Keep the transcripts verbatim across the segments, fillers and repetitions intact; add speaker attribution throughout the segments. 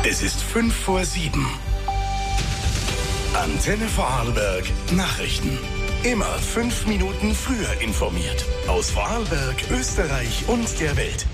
Speaker 1: Es ist fünf vor sieben. Antenne Vorarlberg Nachrichten. Immer fünf Minuten früher informiert. Aus Vorarlberg, Österreich und der Welt.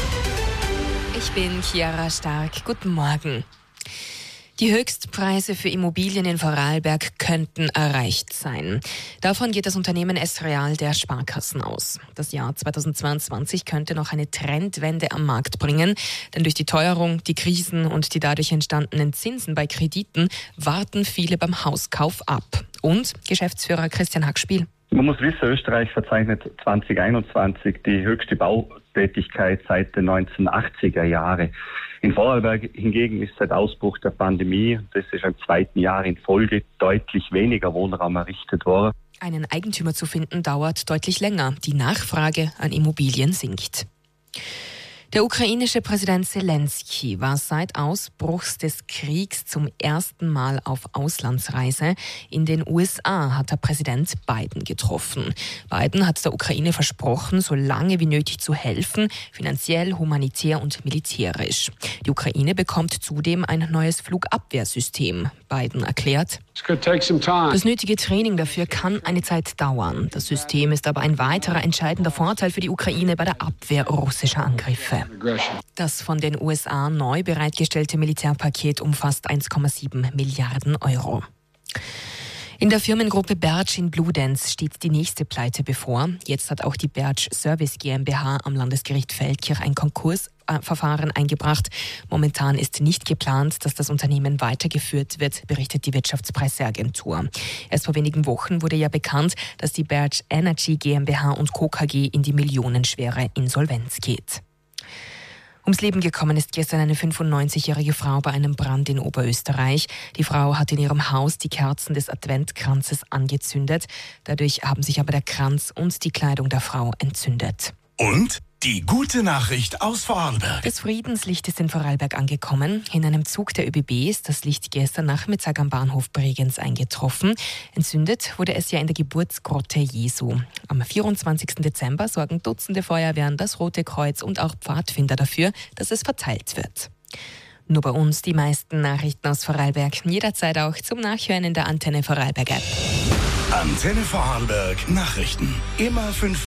Speaker 2: Ich bin Chiara Stark. Guten Morgen. Die Höchstpreise für Immobilien in Vorarlberg könnten erreicht sein. Davon geht das Unternehmen S-Real der Sparkassen aus. Das Jahr zweitausendzweiundzwanzig könnte noch eine Trendwende am Markt bringen, denn durch die Teuerung, die Krisen und die dadurch entstandenen Zinsen bei Krediten warten viele beim Hauskauf ab. Und Geschäftsführer Christian Hackspiel.
Speaker 3: Man muss wissen, Österreich verzeichnet zwanzig einundzwanzig die höchste Bautätigkeit seit den neunzehnhundertachtziger Jahren. In Vorarlberg hingegen ist seit Ausbruch der Pandemie, das ist im zweiten Jahr in Folge, deutlich weniger Wohnraum errichtet worden.
Speaker 2: Einen Eigentümer zu finden dauert deutlich länger. Die Nachfrage an Immobilien sinkt. Der ukrainische Präsident Zelensky war seit Ausbruch des Kriegs zum ersten Mal auf Auslandsreise. In den U S A hat der Präsident Biden getroffen. Biden hat der Ukraine versprochen, so lange wie nötig zu helfen, finanziell, humanitär und militärisch. Die Ukraine bekommt zudem ein neues Flugabwehrsystem. Biden erklärt, das nötige Training dafür kann eine Zeit dauern. Das System ist aber ein weiterer entscheidender Vorteil für die Ukraine bei der Abwehr russischer Angriffe. Das von den U S A neu bereitgestellte Militärpaket umfasst eins Komma sieben Milliarden Euro. In der Firmengruppe Bertsch in Bludenz steht die nächste Pleite bevor. Jetzt hat auch die Bertsch Service GmbH am Landesgericht Feldkirch ein Konkursverfahren eingebracht. Momentan ist nicht geplant, dass das Unternehmen weitergeführt wird, berichtet die Wirtschaftspresseagentur. Erst vor wenigen Wochen wurde ja bekannt, dass die Bertsch Energy GmbH und Co. K G in die millionenschwere Insolvenz geht. Ums Leben gekommen ist gestern eine fünfundneunzigjährige Frau bei einem Brand in Oberösterreich. Die Frau hat in ihrem Haus die Kerzen des Adventkranzes angezündet. Dadurch haben sich aber der Kranz und die Kleidung der Frau entzündet.
Speaker 1: Und die gute Nachricht aus Vorarlberg.
Speaker 2: Das Friedenslicht ist in Vorarlberg angekommen. In einem Zug der ÖBB ist das Licht gestern Nachmittag am Bahnhof Bregenz eingetroffen. Entzündet wurde es ja in der Geburtsgrotte Jesu. Am vierundzwanzigsten Dezember sorgen Dutzende Feuerwehren, das Rote Kreuz und auch Pfadfinder dafür, dass es verteilt wird. Nur bei uns die meisten Nachrichten aus Vorarlberg. Jederzeit auch zum Nachhören in der Antenne Vorarlberg App.
Speaker 1: Antenne Vorarlberg Nachrichten. Immer fünf